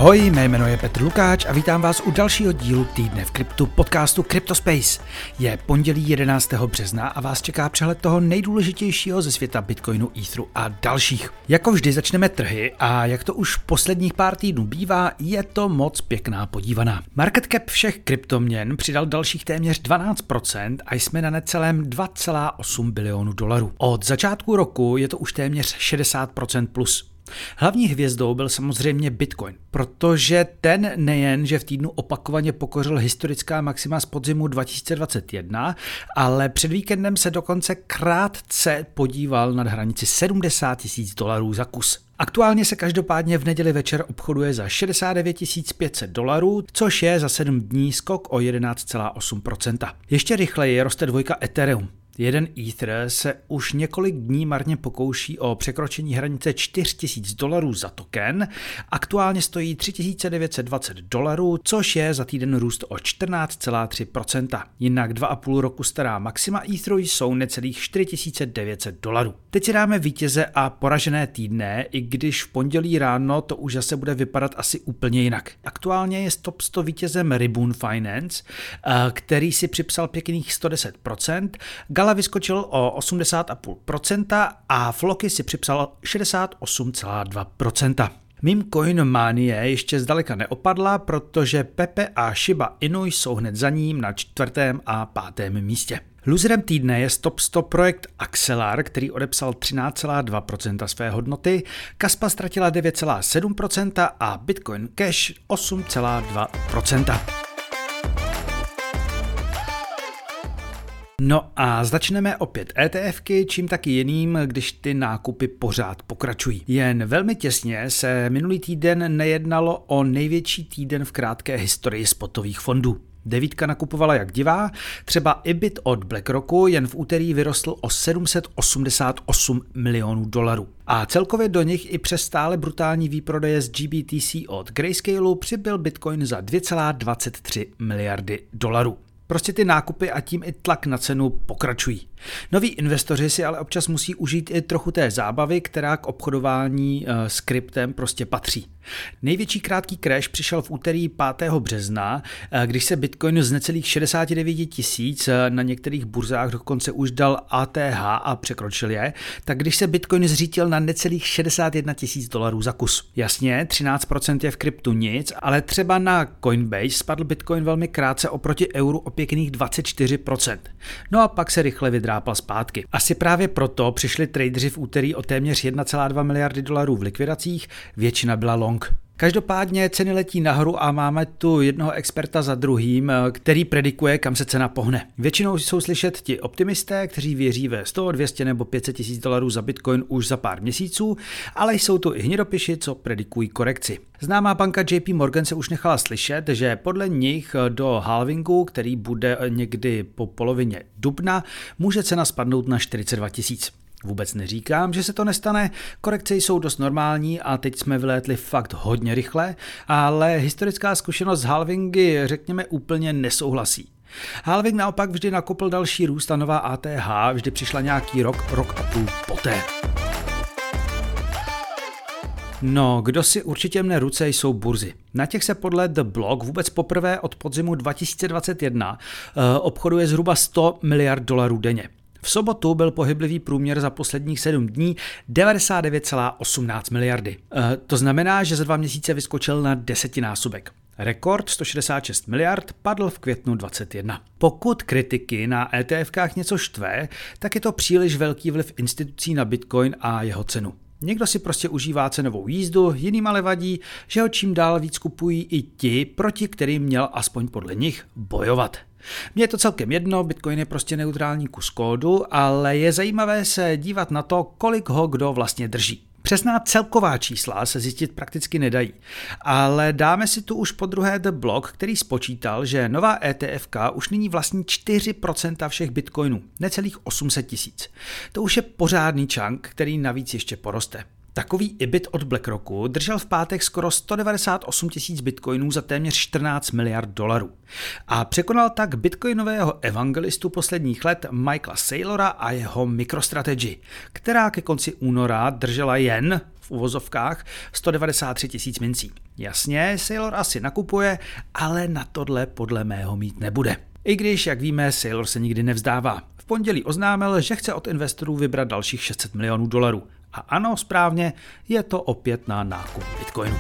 Ahoj, mé jméno je Petr Lukáč a vítám vás u dalšího dílu Týdne v kryptu podcastu CryptoSpace. Je pondělí 11. března a vás čeká přehled toho nejdůležitějšího ze světa Bitcoinu, Etheru a dalších. Jako vždy začneme trhy a jak to už posledních pár týdnů bývá, je to moc pěkná podívaná. Market cap všech kryptoměn přidal dalších téměř 12% a jsme na necelém 2,8 bilionu dolarů. Od začátku roku je to už téměř 60% plus. Hlavní hvězdou byl samozřejmě Bitcoin, protože ten nejen, že v týdnu opakovaně pokořil historická maxima z podzimu 2021, ale před víkendem se dokonce krátce podíval nad hranici 70 000 dolarů za kus. Aktuálně se každopádně v neděli večer obchoduje za 69 500 dolarů, což je za 7 dní skok o 11,8%. Ještě rychleji roste dvojka Ethereum. Jeden Ether se už několik dní marně pokouší o překročení hranice 4000 dolarů za token. Aktuálně stojí 3920 dolarů, což je za týden růst o 14,3%. Jinak 2,5 roku stará maxima Etheru jsou necelých 4900 dolarů. Teď si dáme vítěze a poražené týdne, i když v pondělí ráno to už zase bude vypadat asi úplně jinak. Aktuálně je top 100 vítězem Ribbon Finance, který si připsal pěkných 110%, Gala vyskočil o 80,5% a Floki si připsal 68,2%. Meme Coin Manie ještě zdaleka neopadla, protože Pepe a Shiba Inu jsou hned za ním na 4. a 5. místě. Loserem týdne je top 100 projekt Axelar, který odepsal 13,2% své hodnoty, Kaspa ztratila 9,7% a Bitcoin Cash 8,2%. No a začneme opět ETFky, čím taky jiným, když ty nákupy pořád pokračují. Jen velmi těsně se minulý týden nejednalo o největší týden v krátké historii spotových fondů. Devítka nakupovala jak divá, třeba IBIT od BlackRocku jen v úterý vyrostl o 788 milionů dolarů. A celkově do nich i přes stále brutální výprodeje z GBTC od Grayscaleu přibyl Bitcoin za 2,23 miliardy dolarů. Prostě ty nákupy a tím i tlak na cenu pokračují. Noví investoři si ale občas musí užít i trochu té zábavy, která k obchodování s kryptem prostě patří. Největší krátký crash přišel v úterý 5. března, když se Bitcoin z necelých 69 000 na některých burzách dokonce už dal ATH a překročil je, tak když se Bitcoin zřítil na necelých 61 000 dolarů za kus. Jasně, 13% je v kryptu nic, ale třeba na Coinbase spadl Bitcoin velmi krátce oproti euru o pěkných 24%. No a pak se rychle vydrápal zpátky. Asi právě proto přišli tradeři v úterý o téměř 1,2 miliardy dolarů v likvidacích, většina byla long. Každopádně ceny letí nahoru a máme tu jednoho experta za druhým, který predikuje, kam se cena pohne. Většinou jsou slyšet ti optimisté, kteří věří ve 100, 200 nebo 500 000 dolarů za Bitcoin už za pár měsíců, ale jsou tu i hnidopiši, co predikují korekci. Známá banka JP Morgan se už nechala slyšet, že podle nich do halvingu, který bude někdy po polovině dubna, může cena spadnout na 42 000. Vůbec neříkám, že se to nestane, korekce jsou dost normální a teď jsme vylétli fakt hodně rychle, ale historická zkušenost s halvingy, řekněme, úplně nesouhlasí. Halving naopak vždy nakopl další růst a nová ATH vždy přišla nějaký rok a půl poté. No, kdo si určitě mne ruce, jsou burzy. Na těch se podle The Block vůbec poprvé od podzimu 2021 obchoduje zhruba 100 miliard dolarů denně. V sobotu byl pohyblivý průměr za posledních 7 dní 99,18 miliardy. To znamená, že za 2 měsíce vyskočil na 10násobek. Rekord 166 miliard padl v květnu 2021. Pokud kritiky na ETFkách něco štve, tak je to příliš velký vliv institucí na Bitcoin a jeho cenu. Někdo si prostě užívá cenovou jízdu, jiným ale vadí, že ho čím dál víc kupují i ti, proti kterým měl aspoň podle nich bojovat. Mně je to celkem jedno, Bitcoin je prostě neutrální kus kódu, ale je zajímavé se dívat na to, kolik ho kdo vlastně drží. Přesná celková čísla se zjistit prakticky nedají, ale dáme si tu už podruhé The Block, který spočítal, že nová ETFka už nyní vlastní 4% všech bitcoinů, necelých 800 000. To už je pořádný čank, který navíc ještě poroste. Takový IBIT od BlackRocku držel v pátek skoro 198 000 bitcoinů za téměř 14 miliard dolarů. A překonal tak bitcoinového evangelistu posledních let Michaela Saylora a jeho MicroStrategy, která ke konci února držela jen v uvozovkách 193 000 mincí. Jasně, Saylor asi nakupuje, ale na tohle podle mého mít nebude. I když, jak víme, Saylor se nikdy nevzdává. V pondělí oznámil, že chce od investorů vybrat dalších 600 milionů dolarů. A ano, správně, je to opět na nákup bitcoinu.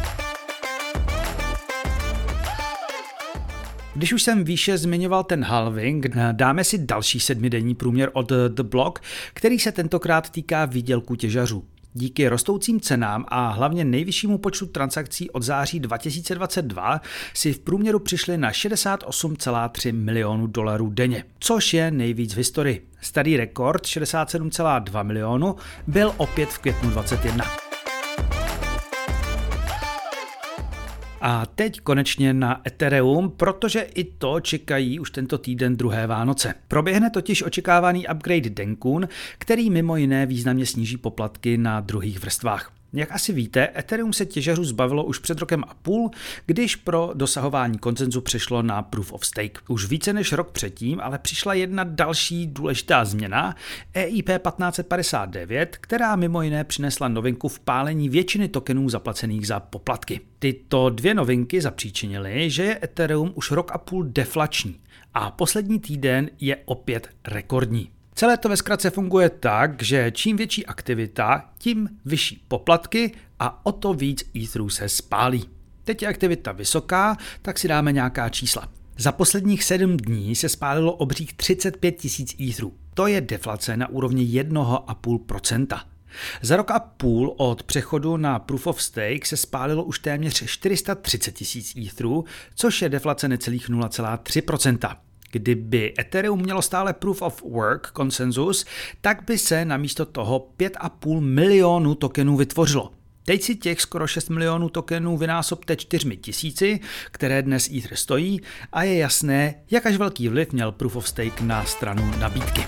Když už jsem výše zmiňoval ten halving, dáme si další 7denní průměr od The Block, který se tentokrát týká výdělku těžařů. Díky rostoucím cenám a hlavně nejvyššímu počtu transakcí od září 2022 si v průměru přišli na 68,3 milionů dolarů denně, což je nejvíc v historii. Starý rekord 67,2 milionu byl opět v květnu 2021. A teď konečně na Ethereum, protože i to čekají už tento týden druhé Vánoce. Proběhne totiž očekávaný upgrade Denkun, který mimo jiné významně sníží poplatky na druhých vrstvách. Jak asi víte, Ethereum se těžařů zbavilo už před rokem a půl, když pro dosahování konsenzu přešlo na Proof of Stake. Už více než rok předtím ale přišla jedna další důležitá změna, EIP 1559, která mimo jiné přinesla novinku v pálení většiny tokenů zaplacených za poplatky. Tyto dvě novinky zapříčinily, že je Ethereum už rok a půl deflační a poslední týden je opět rekordní. Celé to ve zkratce funguje tak, že čím větší aktivita, tím vyšší poplatky a o to víc Etherů se spálí. Teď je aktivita vysoká, tak si dáme nějaká čísla. Za posledních 7 dní se spálilo obřích 35 000 Etherů. To je deflace na úrovni 1,5%. Za rok a půl od přechodu na Proof of Stake se spálilo už téměř 430 000 Etherů, což je deflace necelých 0,3%. Kdyby Ethereum mělo stále Proof of Work konsenzus, tak by se namísto toho 5,5 milionu tokenů vytvořilo. Teď si těch skoro 6 milionů tokenů vynásobte 4 000, které dnes Ether stojí a je jasné, jak až velký vliv měl Proof of Stake na stranu nabídky.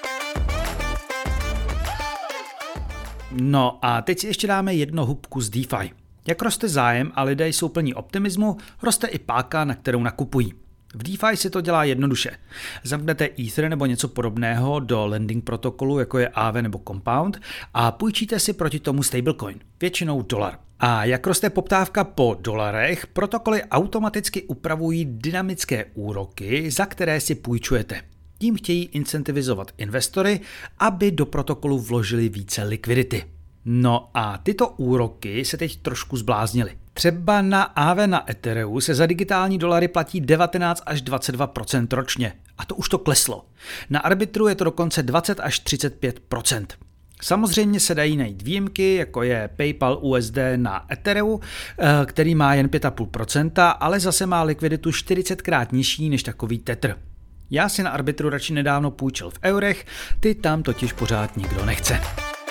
No a teď si ještě dáme jedno hubku z DeFi. Jak roste zájem a lidé jsou plní optimismu, roste i páka, na kterou nakupují. V DeFi se to dělá jednoduše. Zamknete Ether nebo něco podobného do lending protokolu, jako je Aave nebo Compound, a půjčíte si proti tomu stablecoin, většinou dolar. A jak roste poptávka po dolarech, protokoly automaticky upravují dynamické úroky, za které si půjčujete. Tím chtějí incentivizovat investory, aby do protokolu vložili více likvidity. No a tyto úroky se teď trošku zbláznily. Třeba na Aave na Ethereum se za digitální dolary platí 19 až 22% ročně. A to už to kleslo. Na Arbitru je to dokonce 20 až 35%. Samozřejmě se dají najít výjimky, jako je PayPal USD na Ethereum, který má jen 5,5%, ale zase má likviditu 40krát nižší než takový Tether. Já si na Arbitru radši nedávno půjčil v eurech, ty tam totiž pořád nikdo nechce.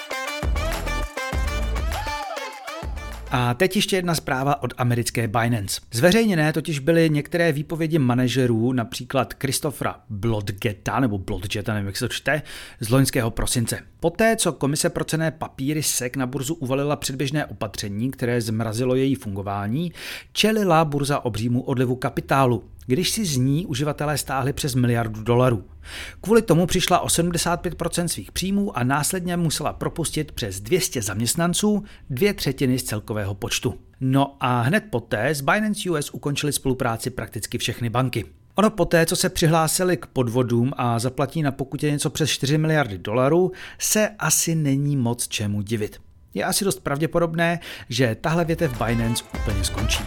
A teď ještě jedna zpráva od americké Binance. Zveřejněné totiž byly některé výpovědi manažerů, například Christophera Blodgetta, nevím, jak se to čte, z loňského prosince. Poté, co Komise pro cenné papíry SEC na burzu uvalila předběžné opatření, které zmrazilo její fungování, čelila burza obřímu odlivu kapitálu, když si z ní uživatelé stáhli přes $1 miliardu. Kvůli tomu přišla o 75% svých příjmů a následně musela propustit přes 200 zaměstnanců, 2/3 z celkového počtu. No a hned poté s Binance US ukončili spolupráci prakticky všechny banky. Ono poté, co se přihlásili k podvodům a zaplatí na pokutě něco přes $4 miliardy, se asi není moc čemu divit. Je asi dost pravděpodobné, že tahle větev Binance úplně skončí.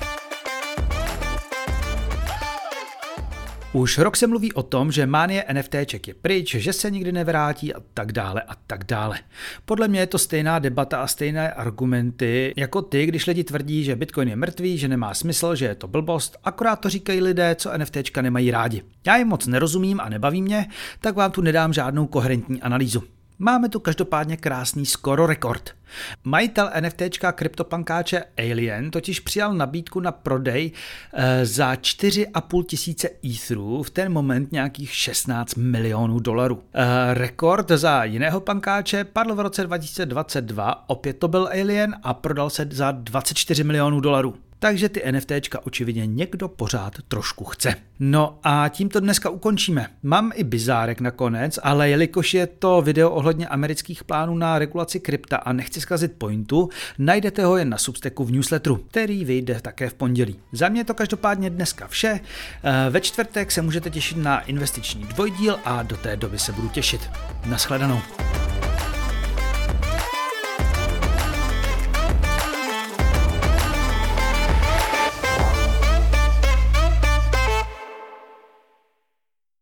Už rok se mluví o tom, že mánie NFTček je pryč, že se nikdy nevrátí a tak dále a tak dále. Podle mě je to stejná debata a stejné argumenty jako ty, když lidi tvrdí, že Bitcoin je mrtvý, že nemá smysl, že je to blbost, akorát to říkají lidé, co NFTčka nemají rádi. Já jim moc nerozumím a nebaví mě, tak vám tu nedám žádnou koherentní analýzu. Máme tu každopádně krásný skoro rekord. Majitel NFTčka kryptopankáče Alien totiž přijal nabídku na prodej za 4,5 tisíce etherů, v ten moment nějakých 16 milionů dolarů. Rekord za jiného pankáče padl v roce 2022, opět to byl Alien a prodal se za 24 milionů dolarů. Takže ty NFTčka očividně někdo pořád trošku chce. No a tímto dneska ukončíme. Mám i bizárek nakonec, ale jelikož je to video ohledně amerických plánů na regulaci krypta a nechci zkazit pointu, najdete ho jen na Substacku v newsletteru, který vyjde také v pondělí. Za mě je to každopádně dneska vše. Ve čtvrtek se můžete těšit na investiční dvojdíl a do té doby se budu těšit. Naschledanou.